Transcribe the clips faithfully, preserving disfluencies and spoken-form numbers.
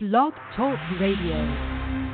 Blog Talk Radio.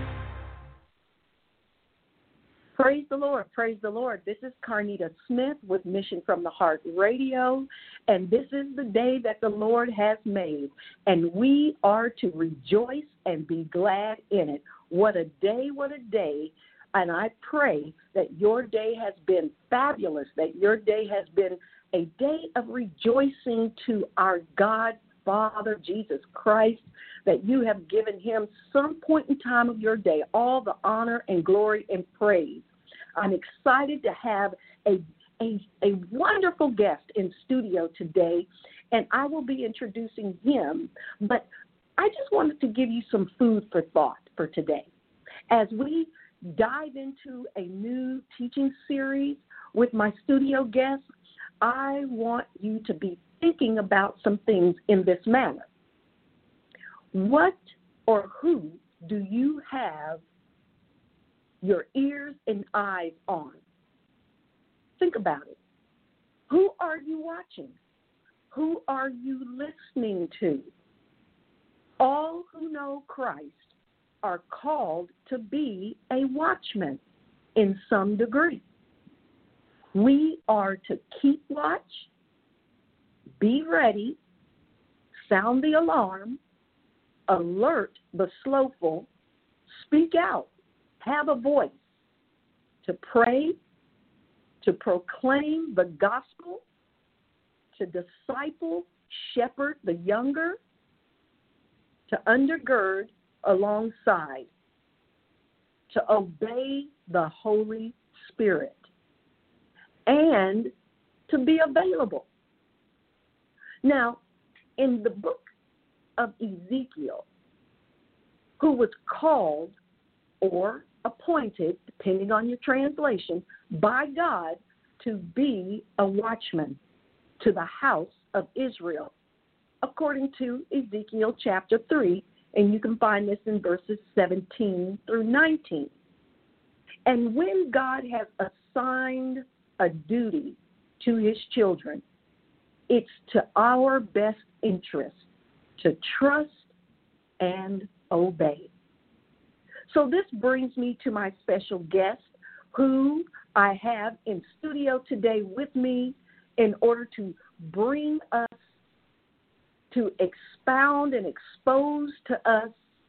Praise the Lord. Praise the Lord. This is Carnita Smith with Mission from the Heart Radio, and this is the day that the Lord has made, and we are to rejoice and be glad in it. What a day, what a day, and I pray that your day has been fabulous, that your day has been a day of rejoicing to our God, Father, Jesus Christ, that you have given him some point in time of your day all the honor and glory and praise. I'm excited to have a, a, a wonderful guest in studio today, and I will be introducing him. But I just wanted to give you some food for thought for today. As we dive into a new teaching series with my studio guests, I want you to be thinking about some things in this manner. What or who do you have your ears and eyes on? Think about it. Who are you watching? Who are you listening to? All who know Christ are called to be a watchman in some degree. We are to keep watch, be ready, sound the alarm, alert the slothful, speak out, have a voice, to pray, to proclaim the gospel, to disciple, shepherd the younger, to undergird alongside, to obey the Holy Spirit, and to be available. Now, in the book of Ezekiel, who was called or appointed, depending on your translation, by God to be a watchman to the house of Israel, according to Ezekiel chapter three, and you can find this in verses seventeen through nineteen. And when God has assigned a duty to his children, it's to our best interest to trust and obey. So this brings me to my special guest, who I have in studio today with me in order to bring us, to expound and expose to us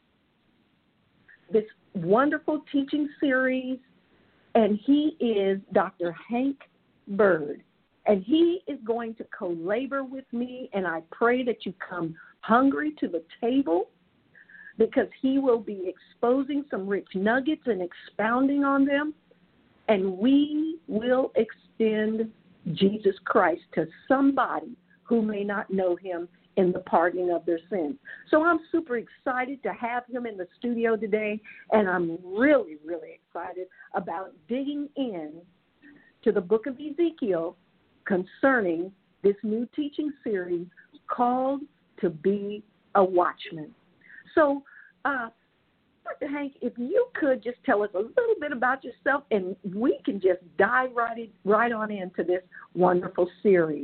this wonderful teaching series, and he is Doctor Hank Bird. And he is going to co-labor with me, and I pray that you come hungry to the table, because he will be exposing some rich nuggets and expounding on them, and we will extend Jesus Christ to somebody who may not know him in the pardoning of their sins. So I'm super excited to have him in the studio today, and I'm really, really excited about digging in to the book of Ezekiel concerning this new teaching series called To Be a Watchman. So, uh, Doctor Hank, if you could just tell us a little bit about yourself, and we can just dive right, in, right on into this wonderful series.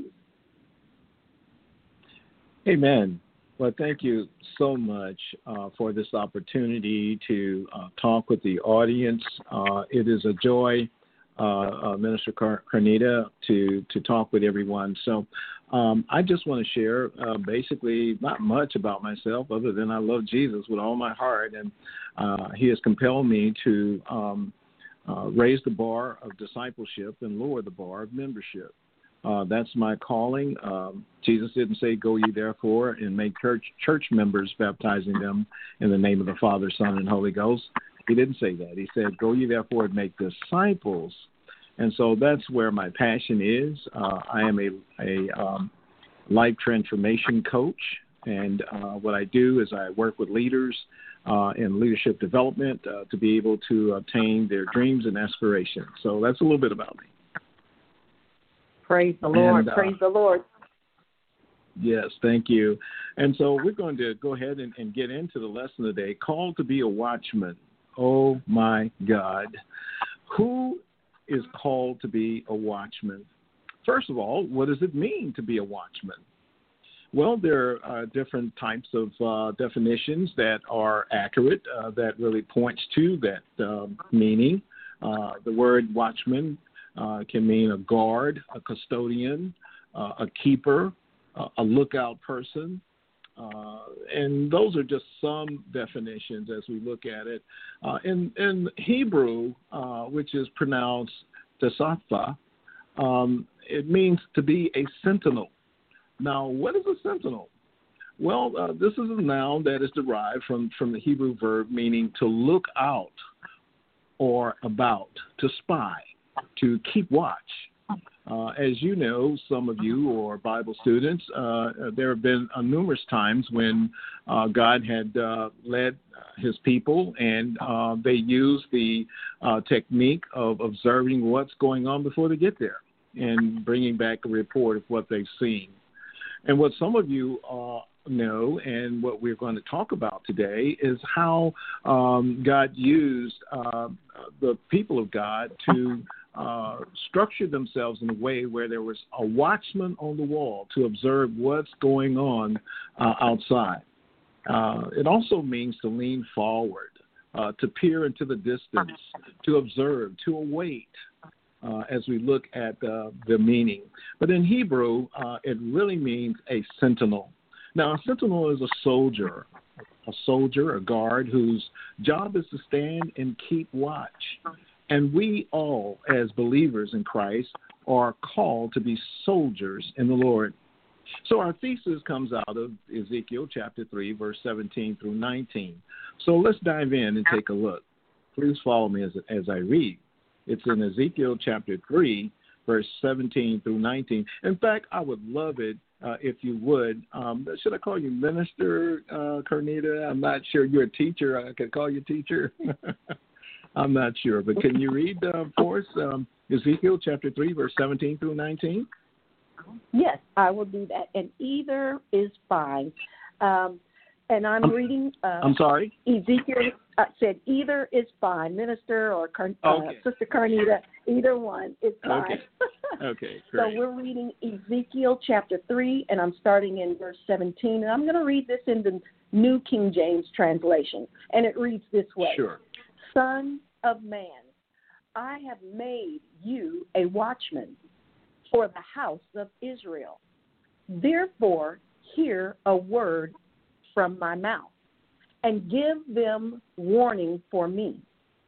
Amen. Well, thank you so much uh, for this opportunity to uh, talk with the audience. Uh, it is a joy, uh, uh, Minister Car- Carnita, to, to talk with everyone. So um, I just want to share uh, basically not much about myself other than I love Jesus with all my heart, and uh, he has compelled me to um, uh, raise the bar of discipleship and lower the bar of membership. Uh, that's my calling. Um, Jesus didn't say, go ye therefore and make church, church members, baptizing them in the name of the Father, Son, and Holy Ghost. He didn't say that. He said, go ye therefore and make disciples. And so that's where my passion is. Uh, I am a, a um, life transformation coach. And uh, what I do is I work with leaders uh, in leadership development uh, to be able to obtain their dreams and aspirations. So that's a little bit about me. Praise the Lord. And, uh, Praise the Lord. Yes, thank you. And so we're going to go ahead and, and get into the lesson today, called to be a watchman. Oh, my God. Who is called to be a watchman? First of all, what does it mean to be a watchman? Well, there are different types of uh, definitions that are accurate, uh, that really points to that um, meaning. Uh, the word watchman uh, can mean a guard, a custodian, uh, a keeper, uh, a lookout person. Uh, and those are just some definitions as we look at it. Uh, in, in Hebrew, uh, which is pronounced tesapha, um, it means to be a sentinel. Now, what is a sentinel? Well, uh, this is a noun that is derived from, from the Hebrew verb meaning to look out or about, to spy, to keep watch. Uh, as you know, some of you or Bible students, uh, there have been uh, numerous times when uh, God had uh, led his people and uh, they used the uh, technique of observing what's going on before they get there and bringing back a report of what they've seen. And what some of you uh, know and what we're going to talk about today is how um, God used uh, the people of God to uh, structure themselves in a way where there was a watchman on the wall to observe what's going on uh, outside. Uh, it also means to lean forward, uh, to peer into the distance, to observe, to await. Uh, as we look at uh, the meaning. But in Hebrew, uh, it really means a sentinel. Now, a sentinel is a soldier, a soldier, a guard whose job is to stand and keep watch. And we all, as believers in Christ, are called to be soldiers in the Lord. So our thesis comes out of Ezekiel chapter three, verse seventeen through nineteen. So let's dive in and take a look. Please follow me as, as I read. It's in Ezekiel chapter three, verse seventeen through nineteen. In fact, I would love it uh, if you would. Um, should I call you Minister uh, Carnita? I'm not sure. You're a teacher. I could call you teacher. I'm not sure. But can you read uh, for us um, Ezekiel chapter three, verse seventeen through nineteen? Yes, I will do that. And either is fine. Um, and I'm, I'm reading. Uh, I'm sorry? Ezekiel uh, said either is fine. Minister or Car- okay. uh, Sister Carnita, either one is fine. Okay. Okay, So great. we're reading Ezekiel chapter three, and I'm starting in verse seventeen. And I'm going to read this in the New King James translation. And it reads this way. Sure. Son of man, I have made you a watchman for the house of Israel. Therefore, hear a word from my mouth, and give them warning for me.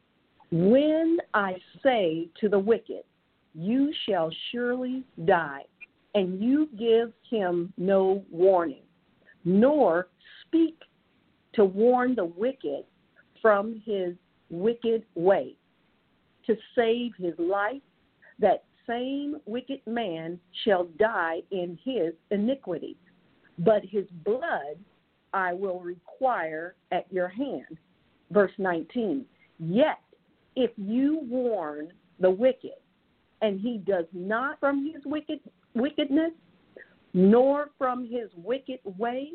When I say to the wicked, you shall surely die, and you give him no warning, nor speak to warn the wicked from his wicked way, to save his life, that same wicked man shall die in his iniquity, but his blood I will require at your hand. Verse nineteen, yet if you warn the wicked, and he does not from his wicked wickedness, nor from his wicked way,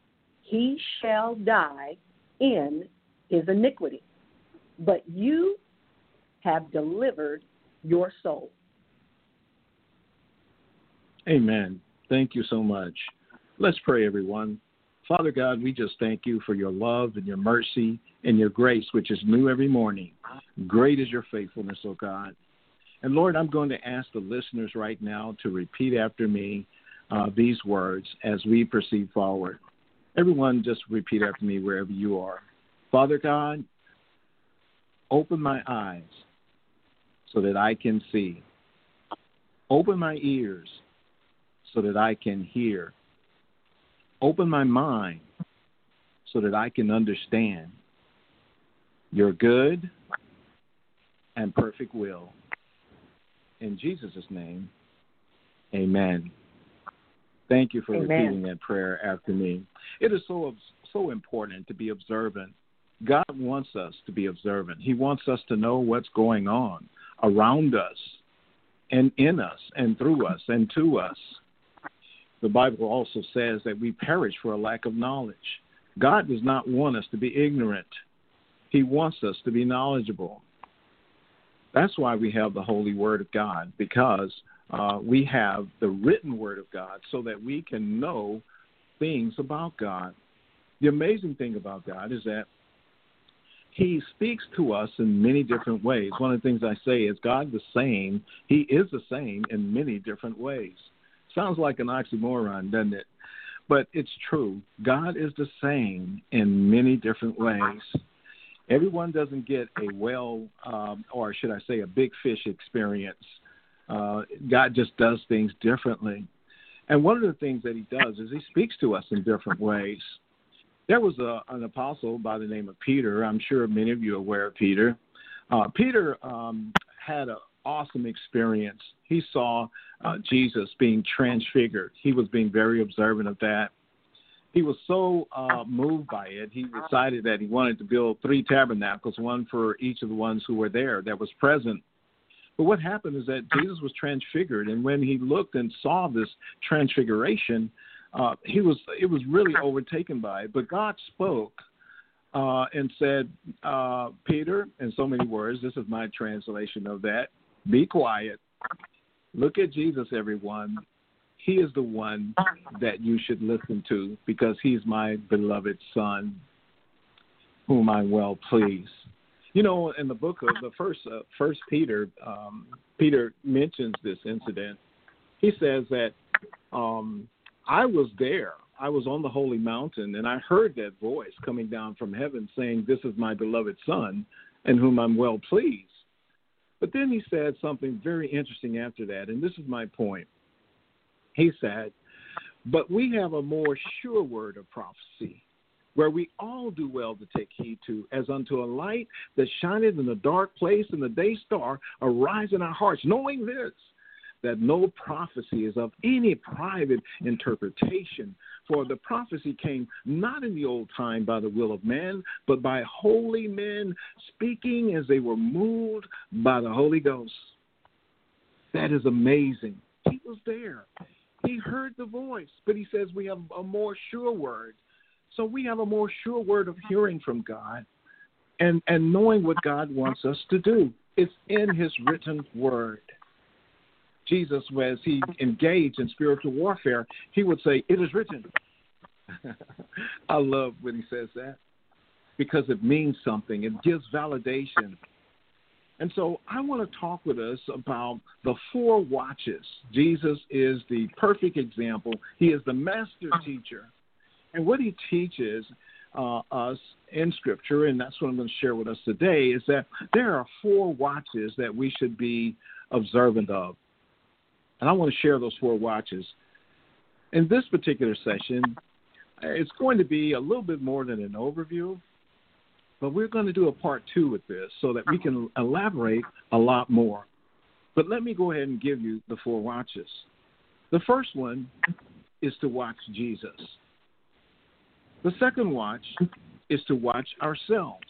he shall die in his iniquity. But you have delivered your soul. Amen. Thank you so much. Let's pray, everyone. Father God, we just thank you for your love and your mercy and your grace, which is new every morning. Great is your faithfulness, oh God. And Lord, I'm going to ask the listeners right now to repeat after me uh, these words as we proceed forward. Everyone just repeat after me wherever you are. Father God, open my eyes so that I can see. Open my ears so that I can hear. Open my mind so that I can understand your good and perfect will. In Jesus' name, amen. Thank you for Amen. repeating that prayer after me. It is so so important to be observant. God wants us to be observant. He wants us to know what's going on around us and in us and through us and to us. The Bible also says that we perish for a lack of knowledge. God does not want us to be ignorant. He wants us to be knowledgeable. That's why we have the Holy Word of God, because uh, we have the written Word of God so that we can know things about God. The amazing thing about God is that he speaks to us in many different ways. One of the things I say is God the same. He is the same in many different ways. Sounds like an oxymoron, doesn't it? But it's true. God is the same in many different ways. Everyone doesn't get a well, um, or should I say a big fish experience. Uh, God just does things differently. And one of the things that he does is he speaks to us in different ways. There was a, an apostle by the name of Peter. I'm sure many of you are aware of Peter. Uh, Peter um, had an awesome experience. He saw uh, Jesus being transfigured. He was being very observant of that. He was so uh, moved by it, he decided that he wanted to build three tabernacles, one for each of the ones who were there that was present. But what happened is that Jesus was transfigured, and when he looked and saw this transfiguration, uh, he was it was really overtaken by it. But God spoke uh, and said, uh, Peter, in so many words, this is my translation of that, be quiet. Look at Jesus, everyone. He is the one that you should listen to because he's my beloved son, whom I well please. You know, in the book of the first uh, First Peter, um, Peter mentions this incident. He says that um, I was there. I was on the holy mountain, and I heard that voice coming down from heaven saying, this is my beloved son, in whom I'm well pleased. But then he said something very interesting after that, and this is my point. He said, but we have a more sure word of prophecy, where we all do well to take heed to, as unto a light that shineth in a dark place, and the day star arise in our hearts, knowing this, that no prophecy is of any private interpretation. For the prophecy came not in the old time by the will of man, but by holy men speaking as they were moved by the Holy Ghost. That is amazing. He was there. He heard the voice, but he says we have a more sure word. So we have a more sure word of hearing from God and, and knowing what God wants us to do. It's in his written word. Jesus, as he engaged in spiritual warfare, he would say, it is written. I love when he says that because it means something. It gives validation. And so I want to talk with us about the four watches. Jesus is the perfect example. He is the master teacher. And what he teaches uh, us in Scripture, and that's what I'm going to share with us today, is that there are four watches that we should be observant of. And I want to share those four watches. In this particular session, it's going to be a little bit more than an overview, but we're going to do a part two with this so that we can elaborate a lot more. But let me go ahead and give you the four watches. The first one is to watch Jesus. The second watch is to watch ourselves.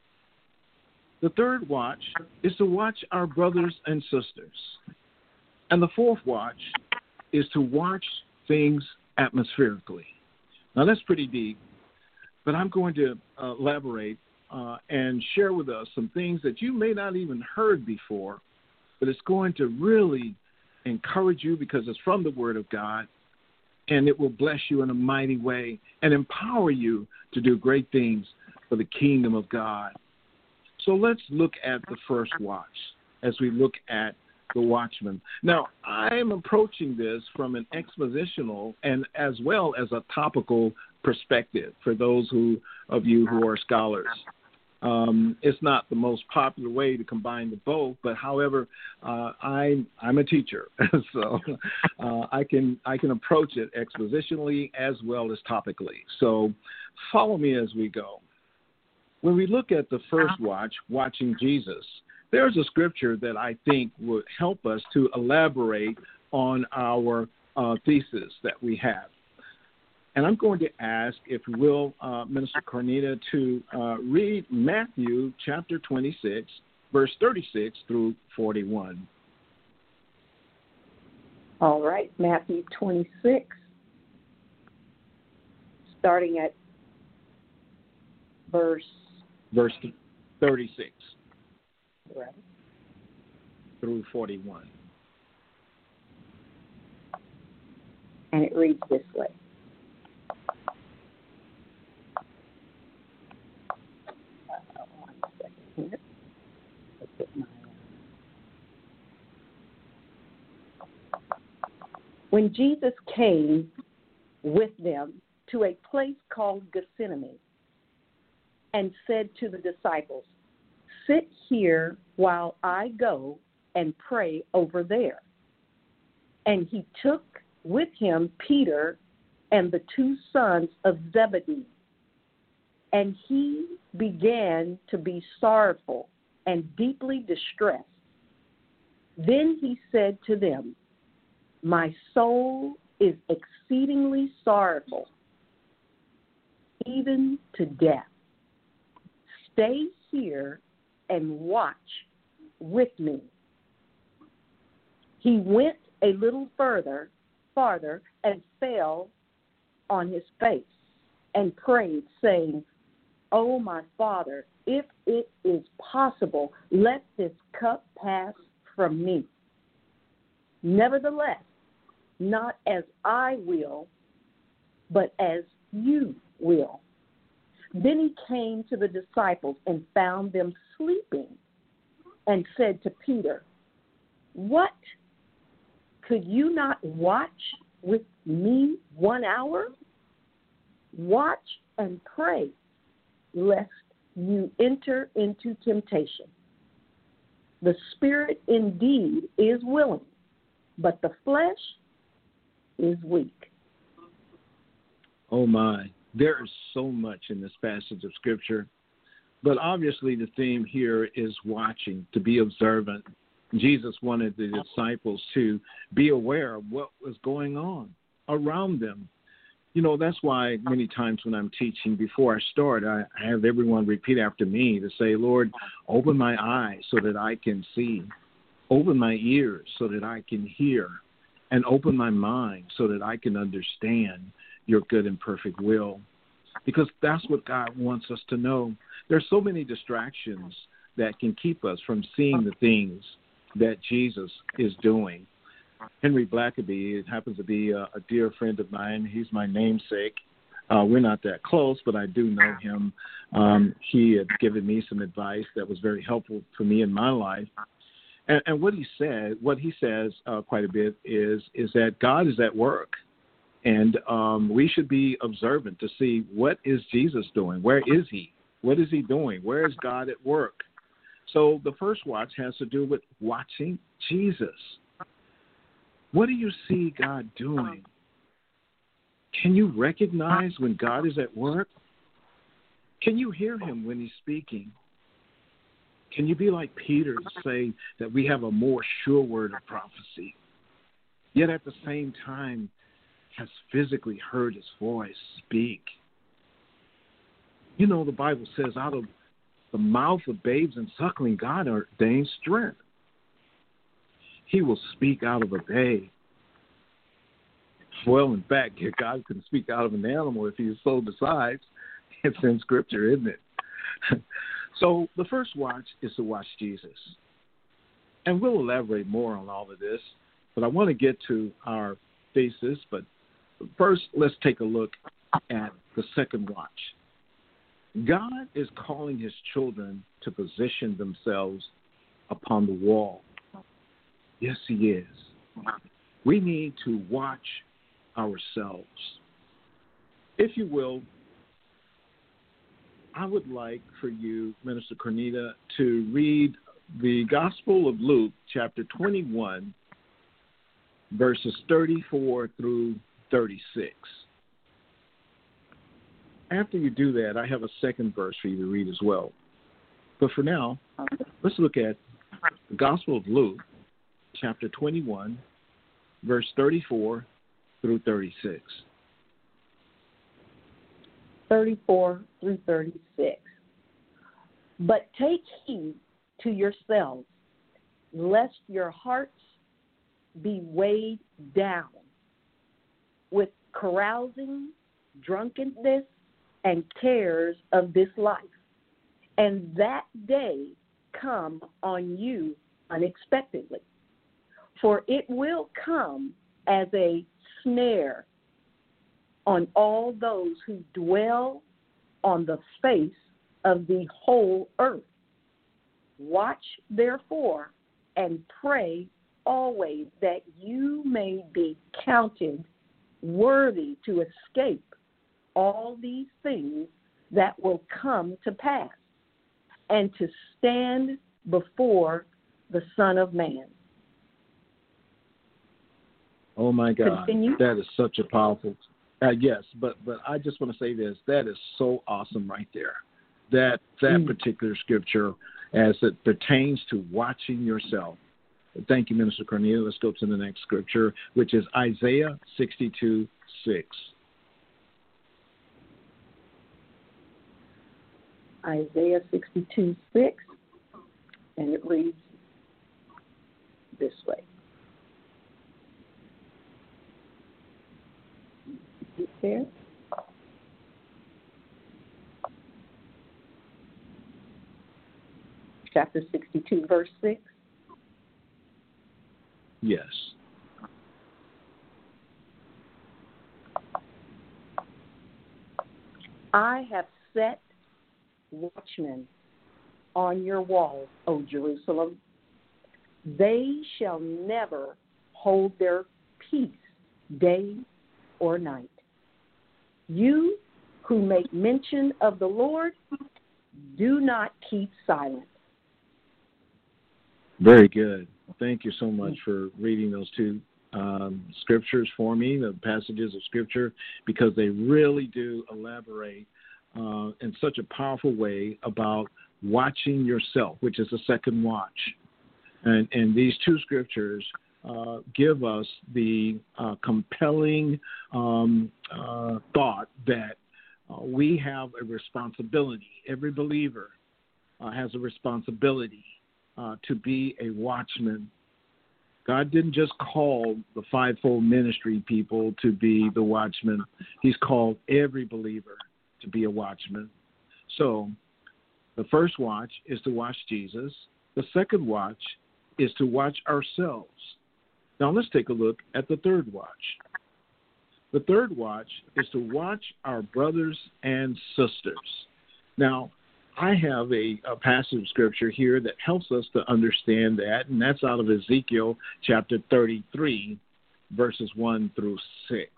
The third watch is to watch our brothers and sisters. And the fourth watch is to watch things atmospherically. Now, that's pretty deep, but I'm going to uh, elaborate uh, and share with us some things that you may not even heard before, but it's going to really encourage you because it's from the Word of God, and it will bless you in a mighty way and empower you to do great things for the kingdom of God. So let's look at the first watch as we look at the watchman. Now, I'm approaching this from an expositional and as well as a topical perspective for those who of you who are scholars. Um, it's not the most popular way to combine the both, but however, uh, I'm I'm a teacher, so uh, I can I can approach it expositionally as well as topically. So follow me as we go. When we look at the first watch, watching Jesus, there's a scripture that I think would help us to elaborate on our uh, thesis that we have. And I'm going to ask, if you will, uh, Minister Carnita, to uh, read Matthew chapter twenty-six, verse thirty-six through forty-one. All right, Matthew twenty-six, starting at verse... Verse thirty-six. Right. Through forty-one. And it reads this way. When Jesus came with them to a place called Gethsemane and said to the disciples, "Sit here while I go and pray over there." And he took with him Peter and the two sons of Zebedee, and he began to be sorrowful and deeply distressed. Then he said to them, "My soul is exceedingly sorrowful, even to death. Stay here and watch with me." He went a little further, farther, and fell on his face and prayed, saying, "Oh, my Father, if it is possible, let this cup pass from me. Nevertheless, not as I will, but as you will." Then he came to the disciples and found them sleeping and said to Peter, "What? Could you not watch with me one hour? Watch and pray, lest you enter into temptation. The spirit indeed is willing, but the flesh is weak." Oh, my. There is so much in this passage of Scripture. But obviously the theme here is watching, to be observant. Jesus wanted the disciples to be aware of what was going on around them. You know, that's why many times when I'm teaching, before I start, I have everyone repeat after me to say, "Lord, open my eyes so that I can see. Open my ears so that I can hear. And open my mind so that I can understand your good and perfect will." Because that's what God wants us to know. There's so many distractions that can keep us from seeing the things that Jesus is doing. Henry Blackaby, it happens to be a, a dear friend of mine. He's my namesake. Uh, we're not that close, but I do know him. Um, he had given me some advice that was very helpful for me in my life. And, and what he said, what he says uh, quite a bit is, is that God is at work. And um, we should be observant to see, what is Jesus doing? Where is he? What is he doing? Where is God at work? So the first watch has to do with watching Jesus. What do you see God doing? Can you recognize when God is at work? Can you hear him when he's speaking? Can you be like Peter to say that we have a more sure word of prophecy, yet at the same time has physically heard his voice speak? You know, the Bible says out of the mouth of babes and suckling, God ordains strength. He will speak out of a babe. Well, in fact, God can speak out of an animal if he so decides. It's in Scripture, isn't it? So the first watch is to watch Jesus. And we'll elaborate more on all of this, but I want to get to our thesis. But first, let's take a look at the second watch. God is calling his children to position themselves upon the wall. Yes, he is. We need to watch ourselves. If you will, I would like for you, Minister Cornita, to read the Gospel of Luke, chapter twenty-one, verses thirty-four through thirty-six. After you do that, I have a second verse for you to read as well. But for now, let's look at the Gospel of Luke, chapter twenty-one, verse thirty-four through thirty-six. thirty-four through thirty-six. "But take heed to yourselves, lest your hearts be weighed down with carousing, drunkenness, and cares of this life, and that day come on you unexpectedly. For it will come as a snare on all those who dwell on the face of the whole earth. Watch, therefore, and pray always that you may be counted worthy to escape all these things that will come to pass, and to stand before the Son of Man. Oh, my God. Continue. That is such a powerful, uh, yes, but but I just want to say this. That is so awesome right there. That, that mm. particular scripture, as it pertains to watching yourself. Thank you, Minister Cornelia. Let's go to the next scripture, which is Isaiah sixty-two six. Isaiah sixty-two six, and it reads this way. Is there? Chapter sixty-two, verse six. Yes. I have set watchmen on your walls, O Jerusalem. They shall never hold their peace day or night. You who make mention of the Lord, do not keep silent. Very good. Thank you so much for reading those two um, scriptures for me, the passages of Scripture, because they really do elaborate uh, in such a powerful way about watching yourself, which is the second watch. And, and these two scriptures uh, give us the uh, compelling um, uh, thought that uh, we have a responsibility. Every believer uh, has a responsibility Uh, to be a watchman. God didn't just call the fivefold ministry people to be the watchman. He's called every believer to be a watchman. So the first watch is to watch Jesus. The second watch is to watch ourselves. Now let's take a look at the third watch. The third watch is to watch our brothers and sisters. Now, I have a, a passage of Scripture here that helps us to understand that, and that's out of Ezekiel chapter thirty-three, verses one through six.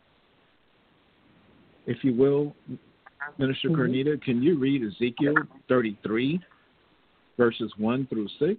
If you will, Minister mm-hmm. Cornita, can you read Ezekiel thirty-three, verses one through six?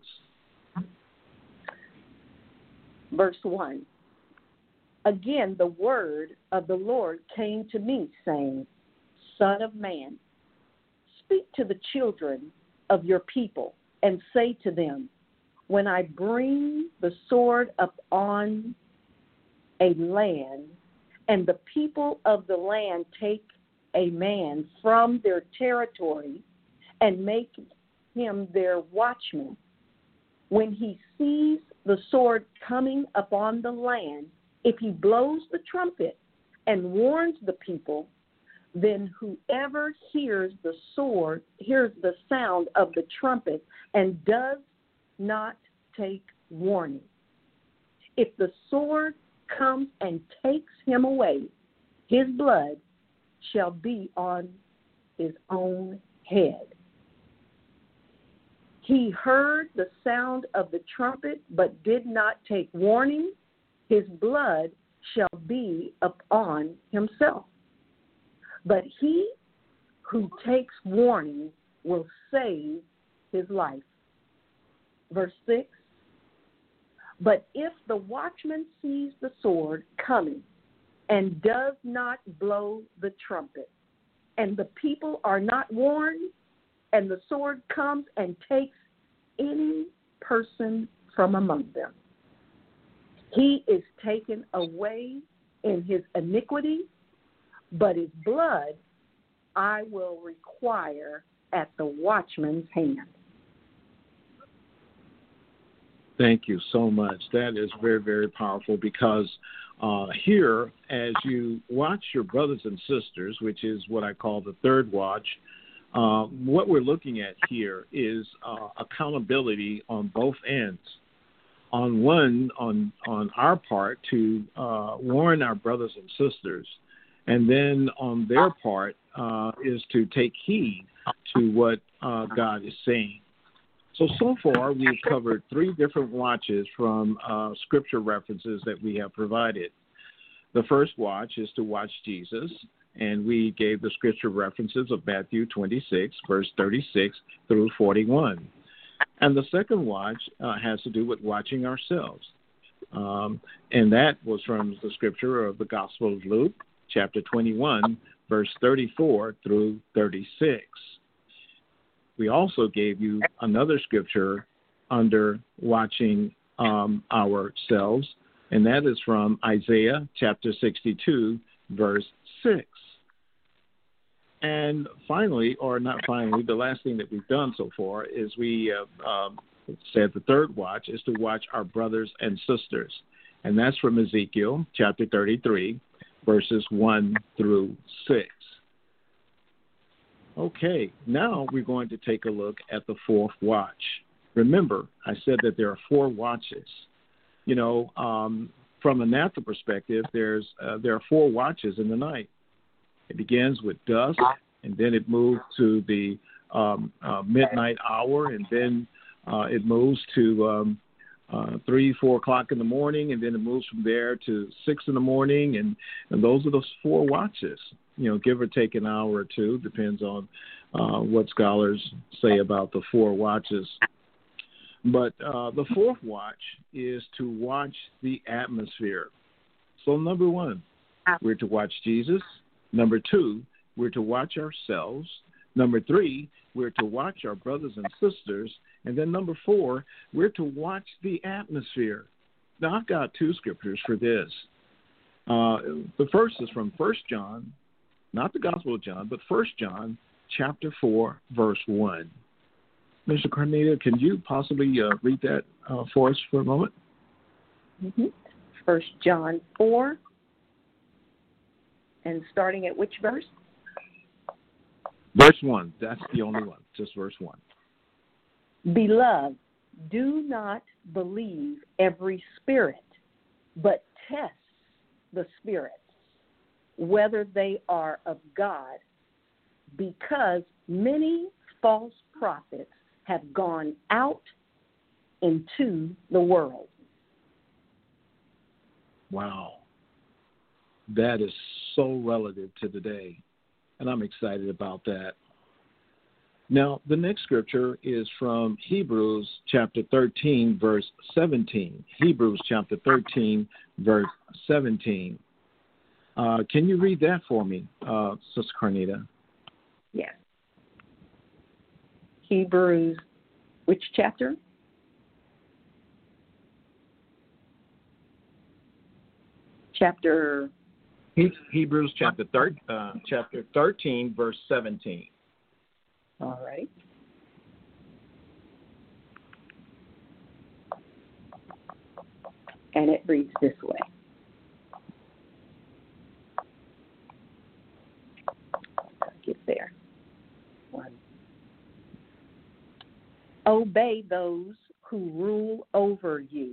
Verse one. Again, the word of the Lord came to me, saying, Son of man, speak to the children of your people and say to them, when I bring the sword up on a land, and the people of the land take a man from their territory and make him their watchman, when he sees the sword coming upon the land, if he blows the trumpet and warns the people, then whoever hears the sword, hears the sound of the trumpet and does not take warning. If the sword comes and takes him away, his blood shall be on his own head. He heard the sound of the trumpet, but did not take warning. His blood shall be upon himself. But he who takes warning will save his life. Verse six. But if the watchman sees the sword coming and does not blow the trumpet, and the people are not warned, and the sword comes and takes any person from among them, he is taken away in his iniquity, but his blood I will require at the watchman's hand. Thank you so much. That is very, very powerful because uh, here, as you watch your brothers and sisters, which is what I call the third watch, uh, what we're looking at here is uh, accountability on both ends. On one, on on our part, to uh, warn our brothers and sisters, and then on their part uh, is to take heed to what uh, God is saying. So, so far, we've covered three different watches from uh, scripture references that we have provided. The first watch is to watch Jesus, and we gave the scripture references of Matthew twenty-six, verse thirty-six through forty-one. And the second watch uh, has to do with watching ourselves. Um, and that was from the scripture of the Gospel of Luke, chapter twenty-one, verse thirty-four through thirty-six. We also gave you another scripture under watching um, ourselves, and that is from Isaiah chapter sixty-two, verse six. And finally, or not finally, the last thing that we've done so far is we uh, um, said the third watch is to watch our brothers and sisters, and that's from Ezekiel chapter thirty-three, verses one through six. Okay, now we're going to take a look at the fourth watch. Remember, I said that there are four watches. You know, um, from a natural perspective, there's uh, there are four watches in the night. It begins with dusk, and then it moves to the um, uh, midnight hour, and then uh, it moves to um, uh, three, four o'clock in the morning, and then it moves from there to six in the morning, and, and those are those four watches. You know, give or take an hour or two, depends on uh, what scholars say about the four watches. But uh, the fourth watch is to watch the atmosphere. So number one, we're to watch Jesus. Number two, we're to watch ourselves. Number three, we're to watch our brothers and sisters. And then number four, we're to watch the atmosphere. Now, I've got two scriptures for this. Uh, the first is from First John, not the Gospel of John, but First John chapter four, verse one. Mister Carnita, can you possibly uh, read that uh, for us for a moment? Mm-hmm. First John four, and starting at which verse? Verse one. That's the only one, just verse one. Beloved, do not believe every spirit, but test the spirits, whether they are of God, because many false prophets have gone out into the world. Wow. That is so relative to today, and I'm excited about that. Now, the next scripture is from Hebrews chapter thirteen, verse seventeen. Hebrews chapter thirteen, verse seventeen. Uh, can you read that for me, uh, Sister Carnita? Yes. Hebrews, which chapter? Chapter. He- Hebrews chapter thir- uh, chapter thirteen, verse seventeen. All right. And it reads this way. Get there. One. Obey those who rule over you,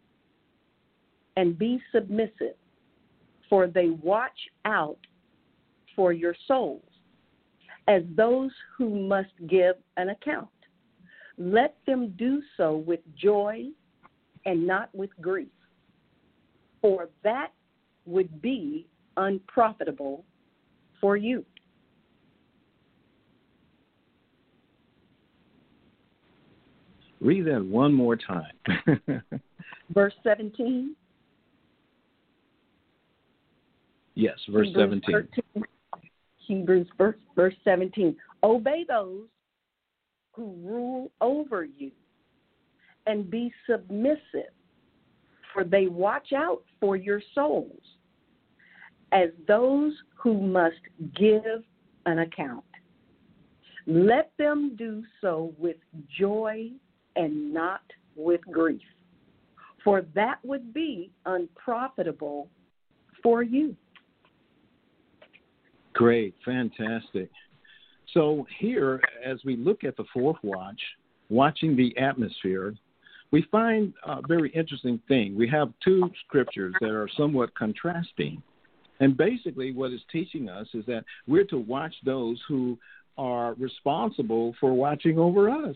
and be submissive, for they watch out for your souls, as those who must give an account. Let them do so with joy and not with grief, for that would be unprofitable for you. Read that one more time. Verse seventeen. Yes, verse Hebrews seventeen. thirteen, Hebrews verse, verse seventeen. Obey those who rule over you, and be submissive, for they watch out for your souls, as those who must give an account. Let them do so with joy and not with grief, for that would be unprofitable for you. Great, fantastic. So here, as we look at the fourth watch, watching the atmosphere, we find a very interesting thing. We have two scriptures that are somewhat contrasting. And basically what it's teaching us is that we're to watch those who are responsible for watching over us,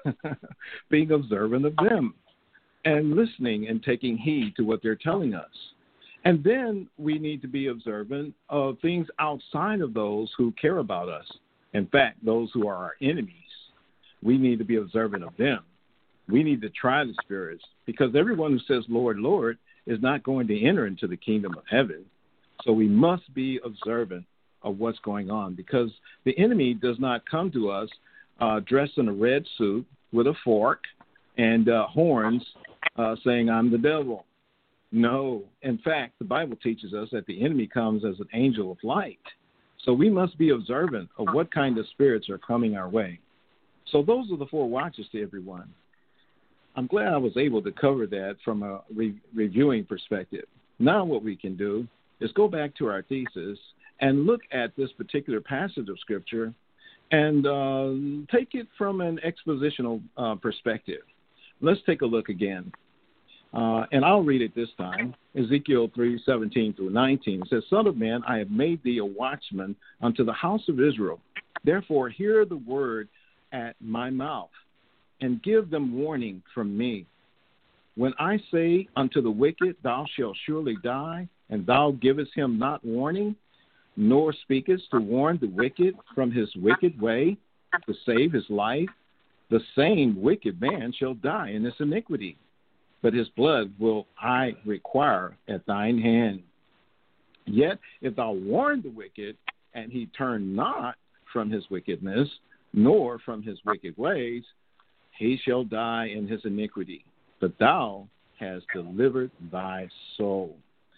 being observant of them and listening and taking heed to what they're telling us. And then we need to be observant of things outside of those who care about us. In fact, those who are our enemies, we need to be observant of them. We need to try the spirits, because everyone who says, Lord, Lord, is not going to enter into the kingdom of heaven. So we must be observant of what's going on, because the enemy does not come to us uh, dressed in a red suit with a fork and uh, horns uh, saying, I'm the devil. No. In fact, the Bible teaches us that the enemy comes as an angel of light. So we must be observant of what kind of spirits are coming our way. So those are the four watches to everyone. I'm glad I was able to cover that from a re- reviewing perspective. Now what we can do is go back to our thesis and look at this particular passage of Scripture and uh, take it from an expositional uh, perspective. Let's take a look again. Uh, and I'll read it this time. Ezekiel three seventeen through nineteen. It says, Son of man, I have made thee a watchman unto the house of Israel. Therefore hear the word at my mouth, and give them warning from me. When I say unto the wicked, thou shalt surely die, and thou givest him not warning, nor speakest to warn the wicked from his wicked way, to save his life, the same wicked man shall die in his iniquity. But his blood will I require at thine hand. Yet if thou warn the wicked, and he turn not from his wickedness, nor from his wicked ways, he shall die in his iniquity. But thou hast delivered thy soul.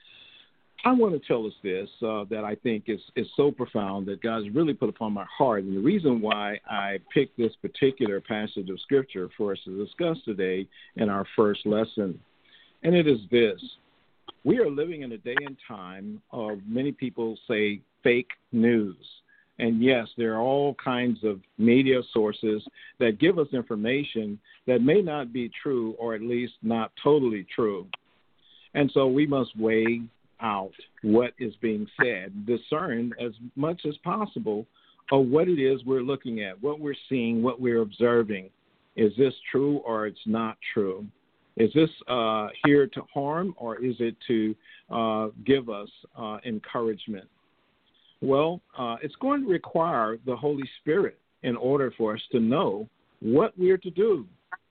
I want to tell us this uh, that I think is, is so profound that God's really put upon my heart. And the reason why I picked this particular passage of Scripture for us to discuss today in our first lesson, and it is this. We are living in a day and time of, many people say, fake news. And yes, there are all kinds of media sources that give us information that may not be true, or at least not totally true. And so we must weigh out what is being said, discern as much as possible of what it is we're looking at, what we're seeing, what we're observing. Is this true or it's not true? Is this uh, here to harm, or is it to uh, give us uh, encouragement? Well, uh, it's going to require the Holy Spirit in order for us to know what we're to do.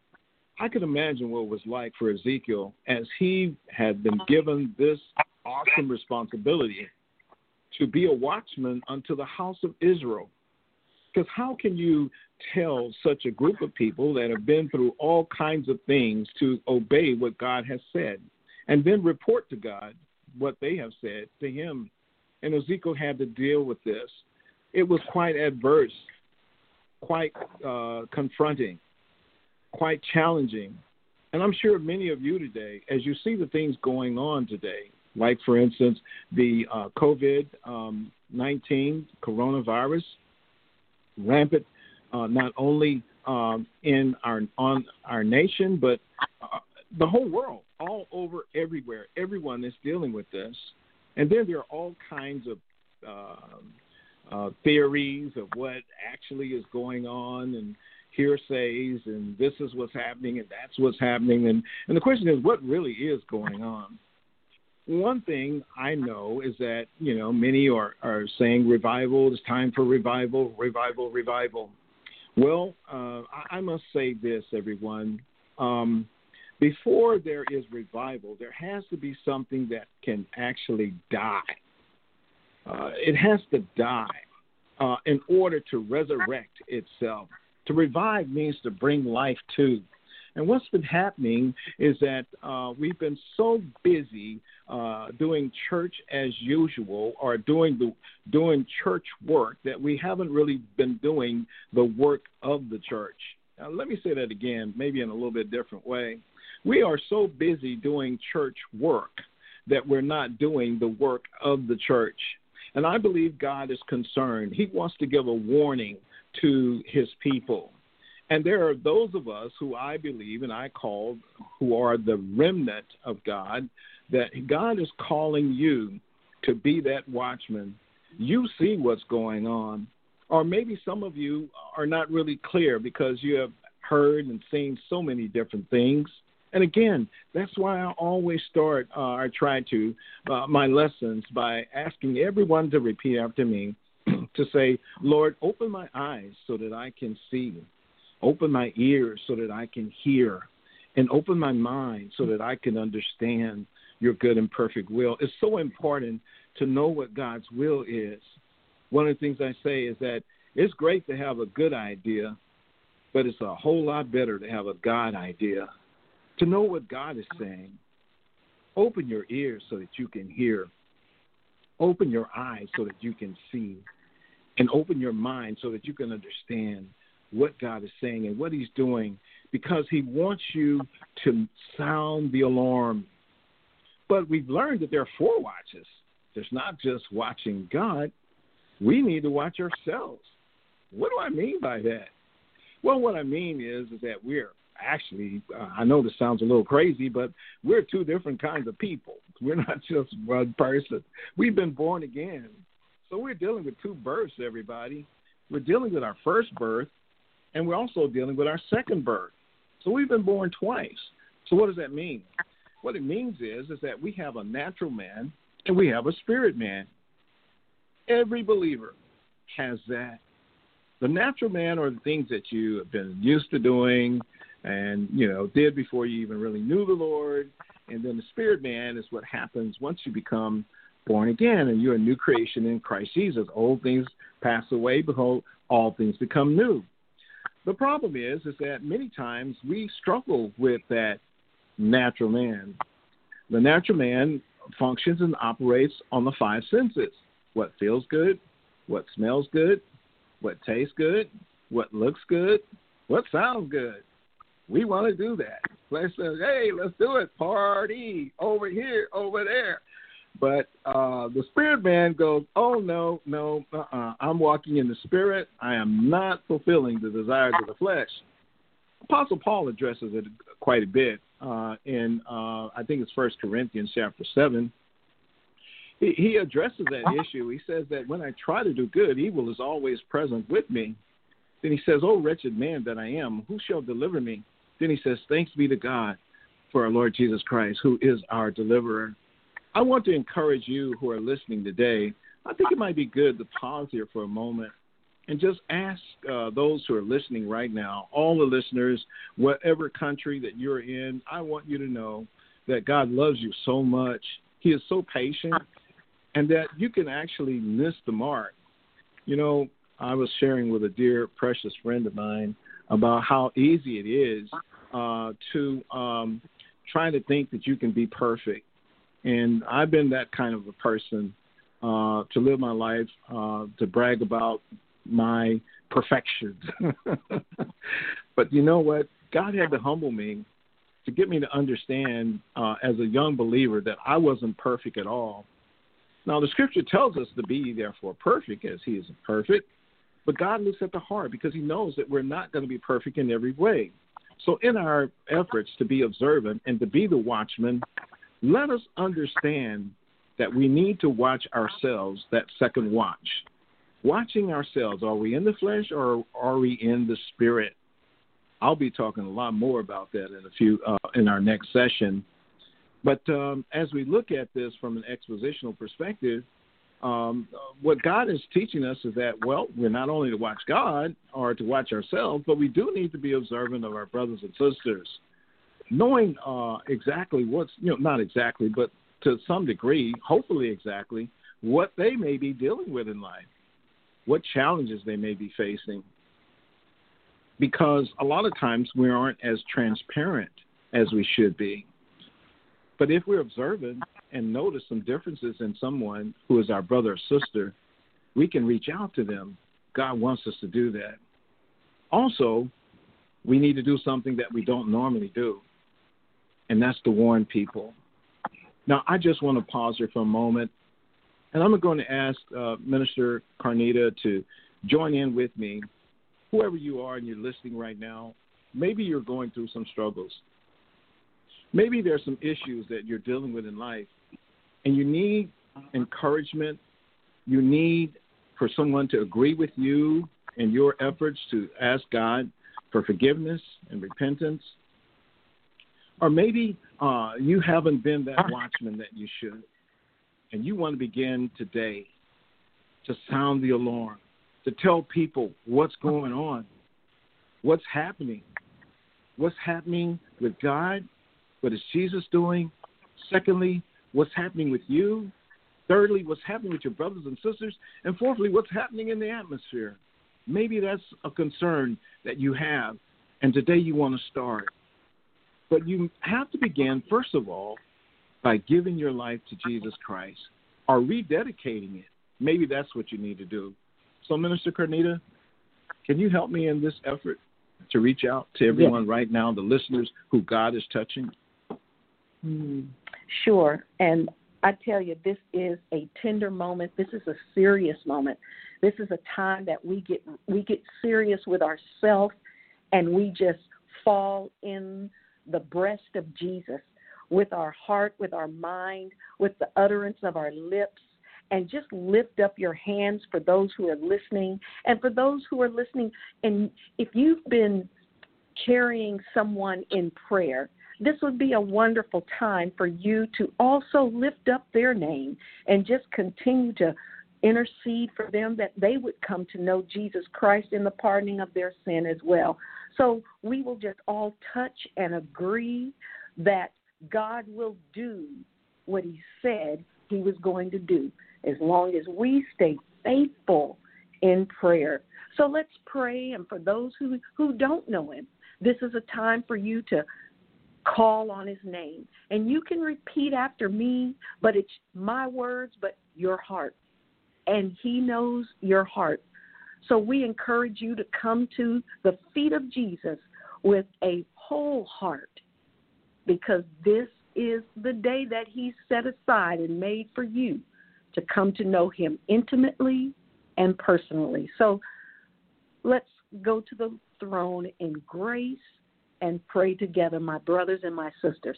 I could imagine what it was like for Ezekiel as he had been given this awesome responsibility to be a watchman unto the house of Israel. Because how can you tell such a group of people that have been through all kinds of things to obey what God has said, and then report to God what they have said to him? And Ezekiel had to deal with this. It was quite adverse, quite uh, confronting, quite challenging. And I'm sure many of you today, as you see the things going on today, like, for instance, the uh, COVID nineteen coronavirus, rampant, uh, not only um, in our on our nation, but uh, the whole world, all over, everywhere. Everyone is dealing with this. And then there are all kinds of uh, uh, theories of what actually is going on, and hearsays, and this is what's happening, and that's what's happening. And, and the question is, what really is going on? One thing I know is that, you know, many are, are saying revival, it's time for revival, revival, revival. Well, uh, I, I must say this, everyone. Um, before there is revival, there has to be something that can actually die. Uh, it has to die uh, in order to resurrect itself. To revive means to bring life to. And what's been happening is that uh, we've been so busy uh, doing church as usual, or doing the doing church work, that we haven't really been doing the work of the church. Now, let me say that again, maybe in a little bit different way. We are so busy doing church work that we're not doing the work of the church. And I believe God is concerned. He wants to give a warning to his people. And there are those of us who I believe, and I call, who are the remnant of God, that God is calling you to be that watchman. You see what's going on. Or maybe some of you are not really clear because you have heard and seen so many different things. And again, that's why I always start, uh, I try to, uh, my lessons by asking everyone to repeat after me to say, Lord, open my eyes so that I can see. Open my ears so that I can hear. And open my mind so that I can understand your good and perfect will. It's so important to know what God's will is. One of the things I say is that it's great to have a good idea, but it's a whole lot better to have a God idea, to know what God is saying. Open your ears so that you can hear. Open your eyes so that you can see. And open your mind so that you can understand what God is saying and what he's doing, because he wants you to sound the alarm. But we've learned that there are four watches. There's not just watching God. We need to watch ourselves. What do I mean by that? Well, what I mean is, is that we're actually, uh, I know this sounds a little crazy, but we're two different kinds of people. We're not just one person. We've been born again. So we're dealing with two births, everybody. We're dealing with our first birth, and we're also dealing with our second birth. So we've been born twice. So what does that mean? What it means is, is that we have a natural man and we have a spirit man. Every believer has that. The natural man are the things that you have been used to doing and, you know, did before you even really knew the Lord. And then the spirit man is what happens once you become born again and you're a new creation in Christ Jesus. Old things pass away, behold, all things become new. The problem is, is that many times we struggle with that natural man. The natural man functions and operates on the five senses. What feels good, what smells good, what tastes good, what looks good, what sounds good. We want to do that. Let's say, hey, let's do it. Party over here, over there. But uh, the spirit man goes, oh, no, no, uh-uh. I'm walking in the spirit. I am not fulfilling the desires of the flesh. Apostle Paul addresses it quite a bit uh, in, uh, I think it's First Corinthians chapter seven. He, he addresses that issue. He says that when I try to do good, evil is always present with me. Then he says, oh, wretched man that I am, who shall deliver me? Then he says, thanks be to God for our Lord Jesus Christ, who is our deliverer. I want to encourage you who are listening today. I think it might be good to pause here for a moment and just ask uh, those who are listening right now, all the listeners, whatever country that you're in, I want you to know that God loves you so much. He is so patient, and that you can actually miss the mark. You know, I was sharing with a dear, precious friend of mine about how easy it is uh, to um, try to think that you can be perfect. And I've been that kind of a person uh, to live my life, uh, to brag about my perfections. But you know what? God had to humble me to get me to understand uh, as a young believer that I wasn't perfect at all. Now, the scripture tells us to be, therefore, perfect as he is perfect. But God looks at the heart because he knows that we're not going to be perfect in every way. So in our efforts to be observant and to be the watchman, let us understand that we need to watch ourselves, that second watch. Watching ourselves, are we in the flesh or are we in the spirit? I'll be talking a lot more about that in a few uh, in our next session. But um, as we look at this from an expositional perspective, um, what God is teaching us is that, well, we're not only to watch God or to watch ourselves, but we do need to be observant of our brothers and sisters, knowing uh, exactly what's, you know, not exactly, but to some degree, hopefully exactly, what they may be dealing with in life, what challenges they may be facing. Because a lot of times we aren't as transparent as we should be. But if we're observant and notice some differences in someone who is our brother or sister, we can reach out to them. God wants us to do that. Also, we need to do something that we don't normally do, and that's to warn people. Now, I just want to pause here for a moment, and I'm going to ask uh, Minister Carnita to join in with me. Whoever you are and you're listening right now, maybe you're going through some struggles. Maybe there's some issues that you're dealing with in life, and you need encouragement. You need for someone to agree with you in your efforts to ask God for forgiveness and repentance. Or maybe uh, you haven't been that watchman that you should, and you want to begin today to sound the alarm, to tell people what's going on, what's happening, what's happening with God, what is Jesus doing? Secondly, what's happening with you? Thirdly, what's happening with your brothers and sisters? And fourthly, what's happening in the atmosphere? Maybe that's a concern that you have, and today you want to start. But you have to begin, first of all, by giving your life to Jesus Christ or rededicating it. Maybe that's what you need to do. So, Minister Carnita, can you help me in this effort to reach out to everyone yes. right now, the listeners who God is touching? Mm, sure. And I tell you, this is a tender moment. This is a serious moment. This is a time that we get we get serious with ourselves, and we just fall in the breast of Jesus with our heart, with our mind, with the utterance of our lips, and just lift up your hands for those who are listening. And for those who are listening, and if you've been carrying someone in prayer, this would be a wonderful time for you to also lift up their name and just continue to intercede for them that they would come to know Jesus Christ in the pardoning of their sin as well. So we will just all touch and agree that God will do what he said he was going to do as long as we stay faithful in prayer. So let's pray. And for those who, who don't know him, this is a time for you to call on his name. And you can repeat after me, but it's my words, but your heart. And he knows your heart. So we encourage you to come to the feet of Jesus with a whole heart, because this is the day that he set aside and made for you to come to know him intimately and personally. So let's go to the throne in grace and pray together, my brothers and my sisters.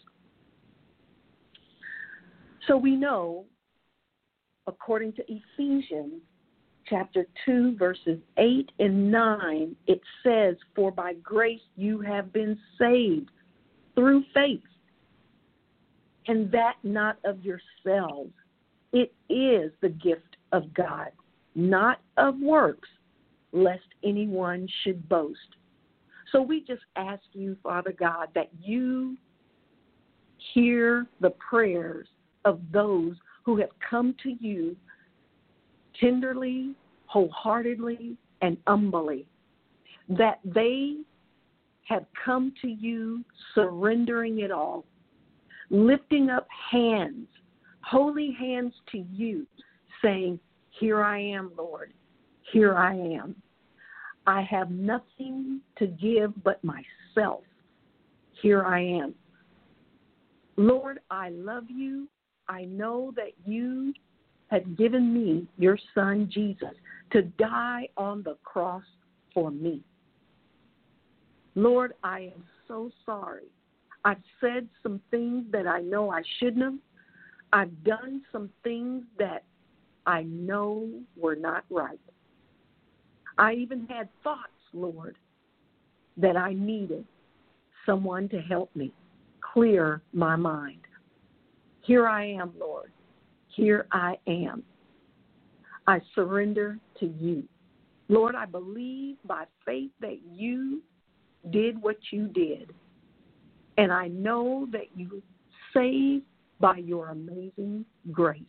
So we know, according to Ephesians chapter two, verses eight and nine, it says, "For by grace you have been saved through faith, and that not of yourselves. It is the gift of God, not of works, lest anyone should boast." So we just ask you, Father God, that you hear the prayers of those who have come to you tenderly, wholeheartedly, and humbly, that they have come to you surrendering it all, lifting up hands, holy hands to you, saying, "Here I am, Lord, here I am. I have nothing to give but myself. Here I am. Lord, I love you. I know that you have given me your son, Jesus, to die on the cross for me. Lord, I am so sorry. I've said some things that I know I shouldn't have. I've done some things that I know were not right. I even had thoughts, Lord, that I needed someone to help me clear my mind. Here I am, Lord. Here I am. I surrender to you. Lord, I believe by faith that you did what you did. And I know that you saved by your amazing grace.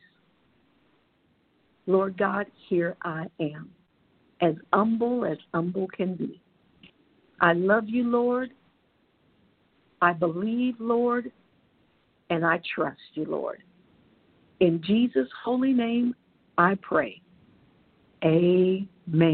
Lord God, here I am, as humble as humble can be. I love you, Lord. I believe, Lord, and I trust you, Lord. In Jesus' holy name, I pray. Amen.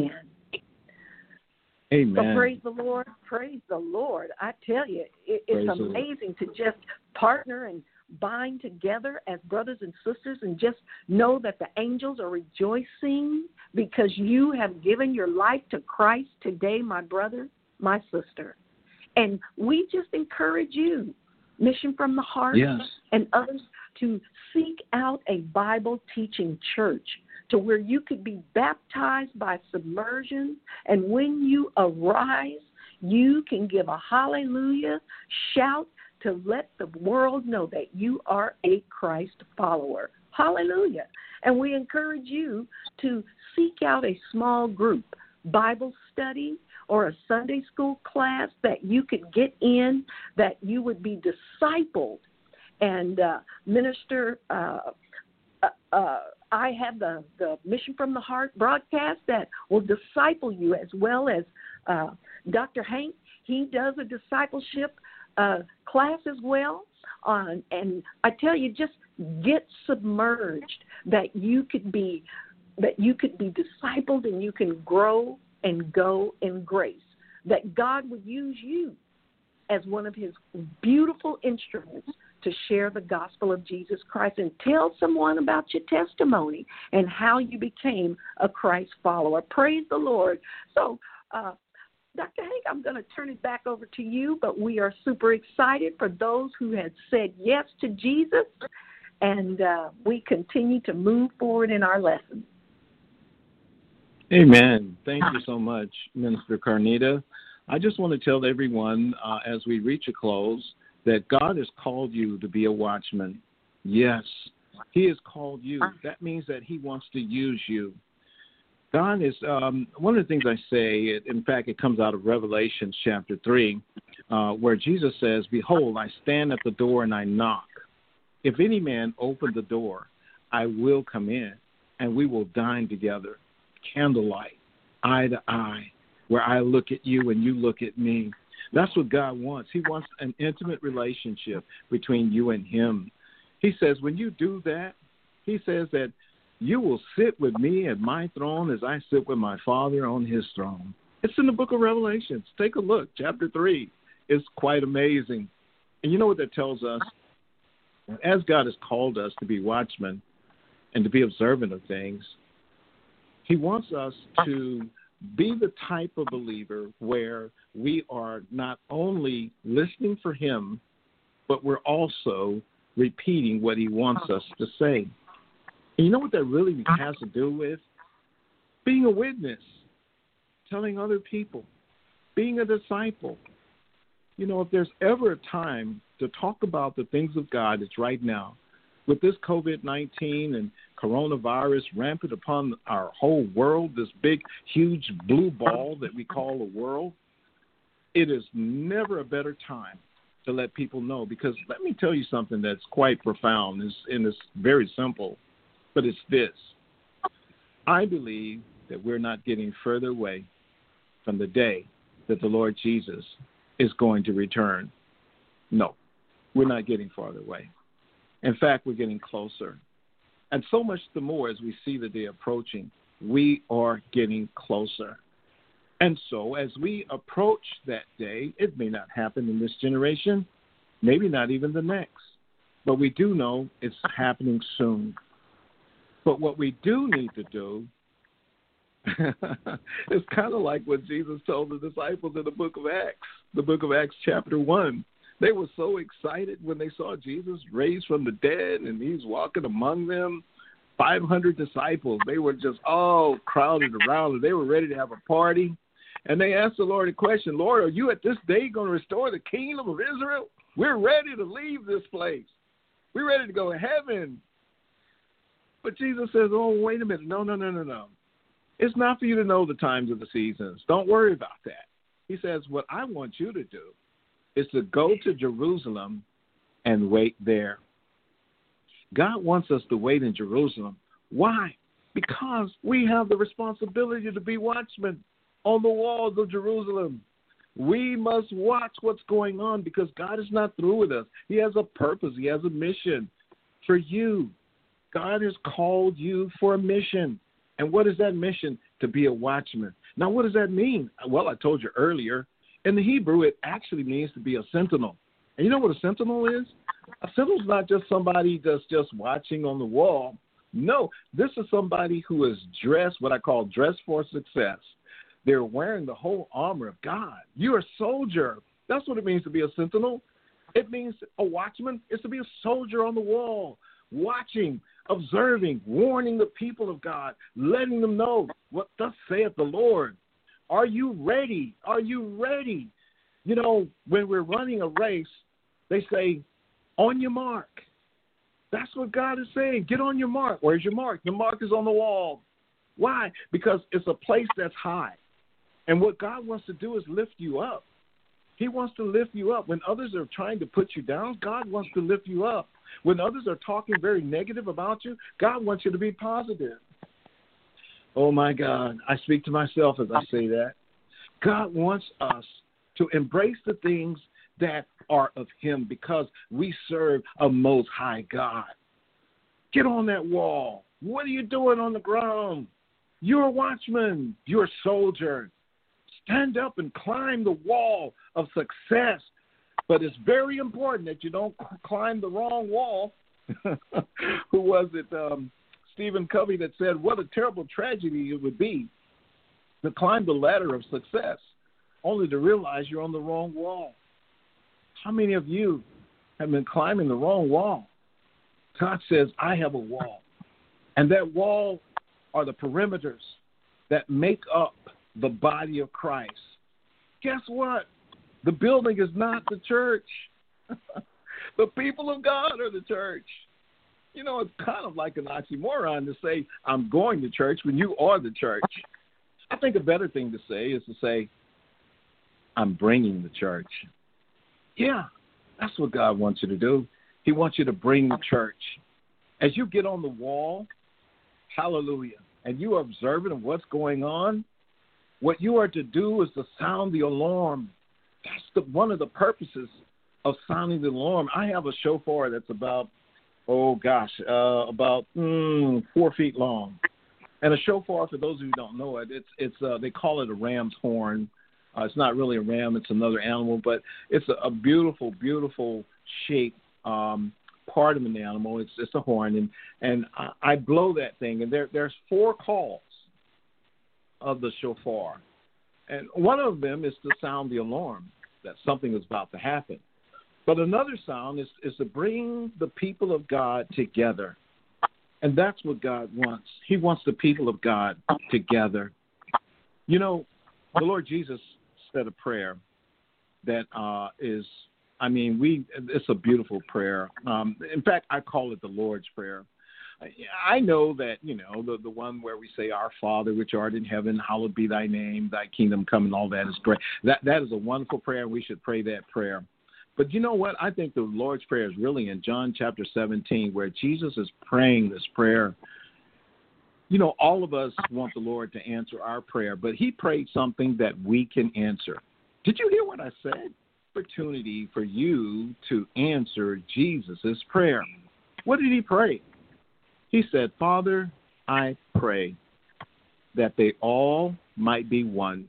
Amen. So praise the Lord. Praise the Lord. I tell you, it, it's praise amazing to just partner and bind together as brothers and sisters and just know that the angels are rejoicing because you have given your life to Christ today, my brother, my sister. And we just encourage you, Mission from the Heart, yes. and others, to seek out a Bible teaching church to where you could be baptized by submersion. And when you arise, you can give a hallelujah shout to let the world know that you are a Christ follower. Hallelujah. And we encourage you to seek out a small group, Bible study, or a Sunday school class that you could get in, that you would be discipled. And uh, Minister, uh, uh, uh, I have the, the Mission from the Heart broadcast that will disciple you, as well as uh, Doctor Hank. He does a discipleship uh, class as well. On, and I tell you, just get submerged, that you could be that you could be discipled and you can grow and go in grace, that God would use you as one of his beautiful instruments to share the gospel of Jesus Christ and tell someone about your testimony and how you became a Christ follower. Praise the Lord. So, uh, Doctor Hank, I'm going to turn it back over to you, but we are super excited for those who had said yes to Jesus, and uh, we continue to move forward in our lesson. Amen. Thank you so much, Minister Carnita. I just want to tell everyone uh, as we reach a close that God has called you to be a watchman. Yes, he has called you. That means that he wants to use you. God is, um, one of the things I say, in fact, it comes out of Revelation chapter three, uh, where Jesus says, "Behold, I stand at the door and I knock. If any man open the door, I will come in, and we will dine together, candlelight, eye to eye, where I look at you and you look at me." That's what God wants. He wants an intimate relationship between you and him. He says when you do that, he says that you will sit with me at my throne as I sit with my Father on his throne. It's in the book of Revelations. Take a look. Chapter three is quite amazing. And you know what that tells us? As God has called us to be watchmen and to be observant of things, he wants us to be the type of believer where we are not only listening for him, but we're also repeating what he wants us to say. And you know what that really has to do with? Being a witness, telling other people, being a disciple. You know, if there's ever a time to talk about the things of God, it's right now. With this covid nineteen and coronavirus rampant upon our whole world, this big, huge blue ball that we call the world, it is never a better time to let people know. Because let me tell you something that's quite profound, and it's very simple, but it's this. I believe that we're not getting further away from the day that the Lord Jesus is going to return. No, we're not getting farther away. In fact, we're getting closer. And so much the more as we see the day approaching, we are getting closer. And so as we approach that day, it may not happen in this generation, maybe not even the next, but we do know it's happening soon. But what we do need to do is kind of like what Jesus told the disciples in the book of Acts, the book of Acts chapter one. They were so excited when they saw Jesus raised from the dead and he's walking among them. five hundred disciples. They were just all crowded around and they were ready to have a party. And they asked the Lord a question, "Lord, are you at this day going to restore the kingdom of Israel? We're ready to leave this place. We're ready to go to heaven." But Jesus says, "Oh, wait a minute. No, no, no, no, no. It's not for you to know the times of the seasons. Don't worry about that." He says, what I want you to do is to go to Jerusalem and wait there. God wants us to wait in Jerusalem. Why? Because we have the responsibility to be watchmen on the walls of Jerusalem. We must watch what's going on because God is not through with us. He has a purpose. He has a mission for you. God has called you for a mission. And what is that mission? To be a watchman. Now, what does that mean? Well, I told you earlier, in the Hebrew, it actually means to be a sentinel. And you know what a sentinel is? A sentinel is not just somebody that's just watching on the wall. No, this is somebody who is dressed, what I call dressed for success. They're wearing the whole armor of God. You're a soldier. That's what it means to be a sentinel. It means a watchman is to be a soldier on the wall, watching, observing, warning the people of God, letting them know what thus saith the Lord. Are you ready? Are you ready? You know, when we're running a race, they say, on your mark. That's what God is saying. Get on your mark. Where's your mark? The mark is on the wall. Why? Because it's a place that's high. And what God wants to do is lift you up. He wants to lift you up. When others are trying to put you down, God wants to lift you up. When others are talking very negative about you, God wants you to be positive. Oh, my God. I speak to myself as I say that. God wants us to embrace the things that are of him because we serve a most high God. Get on that wall. What are you doing on the ground? You're a watchman. You're a soldier. Stand up and climb the wall of success. But it's very important that you don't climb the wrong wall. Who was it? Um, Stephen Covey that said, what a terrible tragedy it would be to climb the ladder of success only to realize you're on the wrong wall. How many of you have been climbing the wrong wall? God says, I have a wall. And that wall are the perimeters that make up the body of Christ. Guess what? The building is not the church. The people of God are the church. You know, it's kind of like an oxymoron to say, I'm going to church when you are the church. I think a better thing to say is to say, I'm bringing the church. Yeah, that's what God wants you to do. He wants you to bring the church. As you get on the wall, hallelujah, and you are observant of what's going on, what you are to do is to sound the alarm. That's the, one of the purposes of sounding the alarm. I have a shofar that's about, oh gosh, uh, about mm, four feet long. And a shofar, for those of you who don't know it, it's it's uh, they call it a ram's horn. Uh, it's not really a ram; it's another animal, but it's a, a beautiful, beautiful shape um, part of an animal. It's it's a horn, and and I, I blow that thing, and there there's four calls of the shofar, and one of them is to sound the alarm that something is about to happen. But another sound is is to bring the people of God together, and that's what God wants. He wants the people of God together. You know, the Lord Jesus said a prayer that uh, is, I mean, we. It's a beautiful prayer. Um, in fact, I call it the Lord's Prayer. I know that, you know, the, the one where we say, Our Father, which art in heaven, hallowed be thy name, thy kingdom come, and all that is great. That That is a wonderful prayer, and we should pray that prayer. But you know what? I think the Lord's Prayer is really in John chapter seventeen, where Jesus is praying this prayer. You know, all of us want the Lord to answer our prayer, but he prayed something that we can answer. Did you hear what I said? Opportunity for you to answer Jesus' prayer. What did he pray? He said, Father, I pray that they all might be one,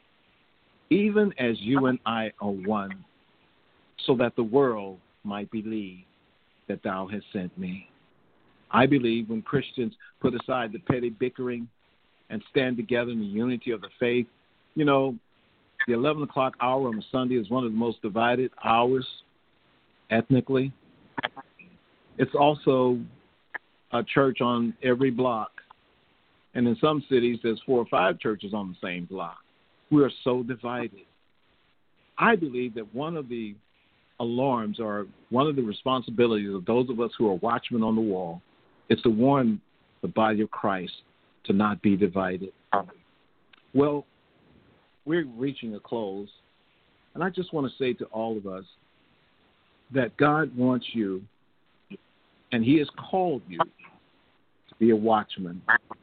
even as you and I are one, so that the world might believe that thou hast sent me. I believe when Christians put aside the petty bickering and stand together in the unity of the faith, you know, the eleven o'clock hour on a Sunday is one of the most divided hours ethnically. It's also a church on every block. And in some cities, there's four or five churches on the same block. We are so divided. I believe that one of the alarms or one of the responsibilities of those of us who are watchmen on the wall is to warn the body of Christ to not be divided. Well, we're reaching a close, and I just want to say to all of us that God wants you, and he has called you to be a watchman.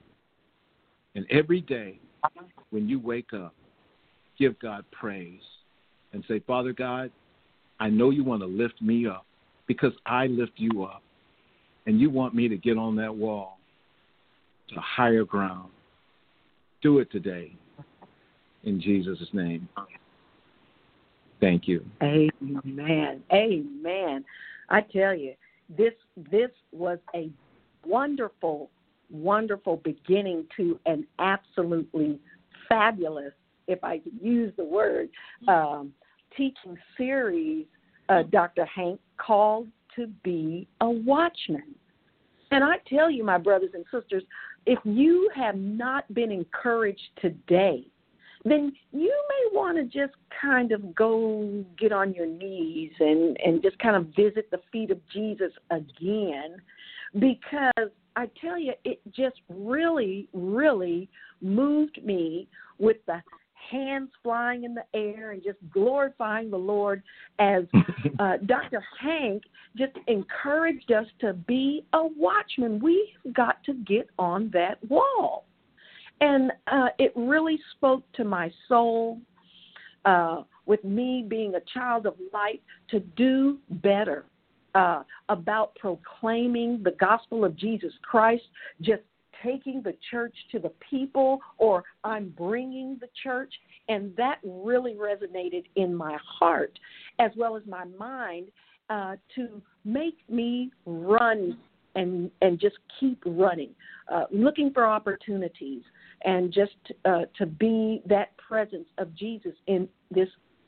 And every day when you wake up, give God praise and say, Father God, I know you want to lift me up because I lift you up. And you want me to get on that wall to higher ground. Do it today. In Jesus' name. Thank you. Amen. Amen. I tell you, this this was a wonderful, wonderful beginning to an absolutely fabulous, if I could use the word, um, teaching series, uh, Doctor Hank, called To Be a Watchman. And I tell you, my brothers and sisters, if you have not been encouraged today, then you may want to just kind of go get on your knees and, and just kind of visit the feet of Jesus again, because I tell you, it just really, really moved me with the hands flying in the air and just glorifying the Lord as uh, Doctor Hank just encouraged us to be a watchman. We've got to get on that wall. And uh, it really spoke to my soul, uh, with me being a child of light, to do better uh, about proclaiming the gospel of Jesus Christ, just taking the church to the people, or I'm bringing the church. And that really resonated in my heart as well as my mind, uh, to make me run and and just keep running, uh, looking for opportunities, and just uh, to be that presence of Jesus in this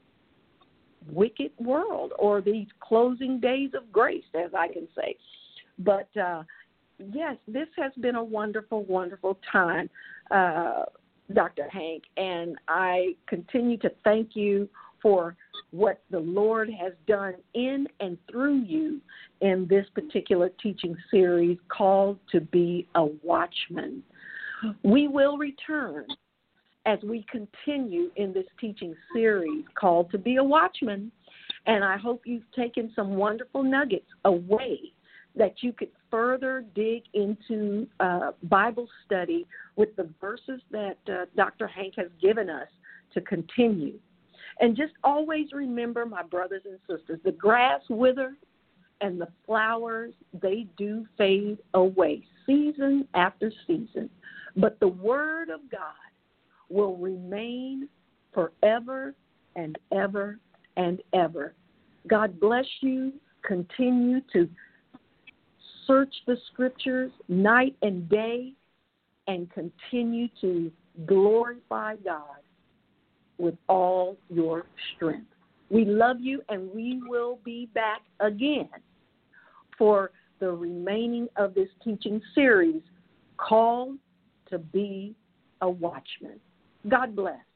wicked world, or these closing days of grace, as I can say. But, uh, yes, this has been a wonderful, wonderful time, uh, Doctor Hank, and I continue to thank you for what the Lord has done in and through you in this particular teaching series called To Be a Watchman. We will return as we continue in this teaching series called To Be a Watchman, and I hope you've taken some wonderful nuggets away that you could further dig into uh, Bible study with the verses that uh, Doctor Hank has given us to continue. And just always remember, my brothers and sisters, the grass withers and the flowers, they do fade away, season after season. But the word of God will remain forever and ever and ever. God bless you. Continue to search the scriptures night and day and continue to glorify God with all your strength. We love you, and we will be back again for the remaining of this teaching series called To Be a Watchman. God bless.